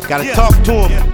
Gotta talk to him.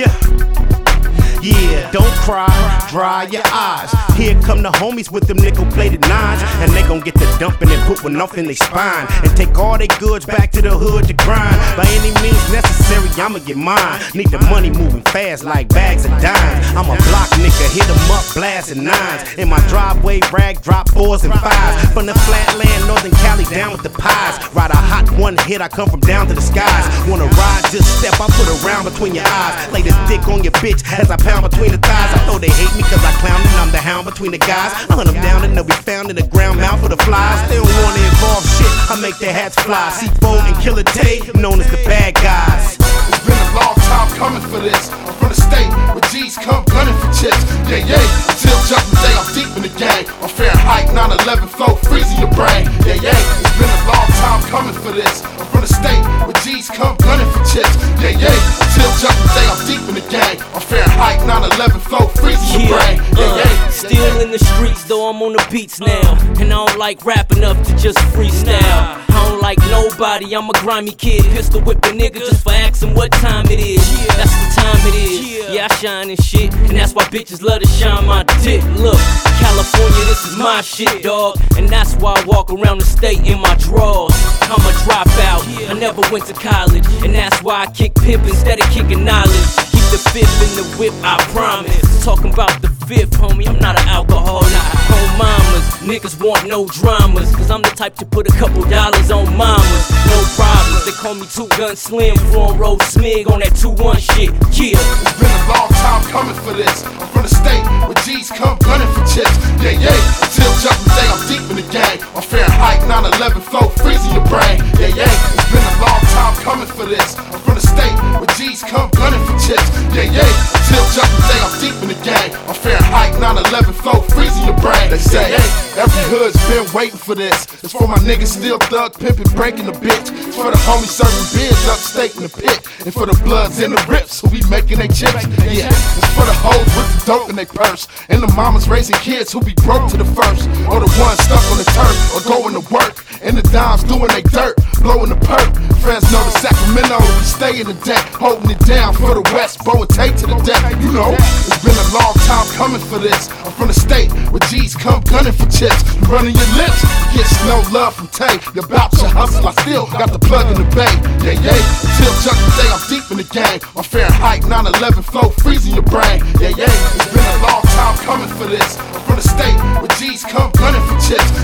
Yeah, don't cry, dry your eyes. Here come the homies with them nickel-plated nines, and they gon' get the dumping and put one off in their spine, and take all their goods back to the hood to grind. By any means necessary, I'ma get mine. Need the money moving fast like bags of dimes. I'm a block nigga, hit 'em up, blasting nines. In my driveway, rag, drop 4s and 5s. From the flatland, Northern Cali, down with the pies. Ride a hot one hit, I come from down to the skies. Wanna ride, just step, I put a round between your eyes. Lay this dick on your bitch as I pound between the thighs. I know they hate me cause I clown and I'm the hound between the guys. I hunt them down and they'll be found in the ground mouth for the flies. They don't wanna involve shit, I make their hats fly. C4 and Killer Tay, known as the bad guys. It's been a long time coming for this. I'm from the state where G's come gunning for chips. Yeah, until judgment day, I'm deep in the game. On Fahrenheit 9/11 flow, freezing your brain. Yeah, it's been a long time coming for this. I'm from the state where G's come gunning for chips. Yeah, until judgment day, I'm deep in the game. On Fahrenheit 9/11 flow, freezing your brain. Yeah. Still in the streets, though I'm on the beats now. And I don't like rap enough to just freestyle. I don't like nobody, I'm a grimy kid. Pistol whip a nigga just for asking what time it is. That's the time it is. Yeah, I shine and shit, and that's why bitches love to shine my dick. Look, California, this is my shit, dog. And that's why I walk around the state in my drawers. I'm a dropout, I never went to college. And that's why I kick pimp instead of kicking knowledge. Keep the fifth in the whip, I promise. Talking about the fifth, homie, I'm not an alcoholic. Home mamas, niggas want no dramas. Cause I'm the type to put a couple dollars on mamas. No problems, they call me 2 Gun Slim. Front row smig on that 2-1 shit, yeah. It's been a long time coming for this. I'm from the state where G's come gunning for chips. Yeah, until judgment day, I'm deep in the game. On Fahrenheit 9/11 flow, freezing your brain. Yeah, it's been a long time coming for this. I'm from the state where G's come gunning for chips. Yeah, until judgment day, I'm deep in the game. On Fahrenheit 9/11 flow, freezing your brain. They say every hood's been waiting for this. It's for my niggas still thug pimping, breaking the bitch. It's for the homies serving beers upstate in the pit, and for the bloods in the rips who be making they chips. Yeah, it's for the hoes with the dope in their purse, and the mamas raising kids who be broke to the first, or the ones stuck on the turf or going to work, and the dimes doing they dirt, blowing the perk. Friends know the Sacramento, we stay in the deck, holding it down for the West, Bo and Tate to the death. You know, it's been a long time coming for this. I'm from the state where G's come gunning for chips. You running your lips, get no love from Tay. You bout your hustle, I still got the plug in the bay. Yeah, until judgment day, I'm deep in the game. On Fahrenheit 9/11 flow, freezing your brain. Yeah, it's been a long time coming for this. I'm from the state where G's come gunning for chips.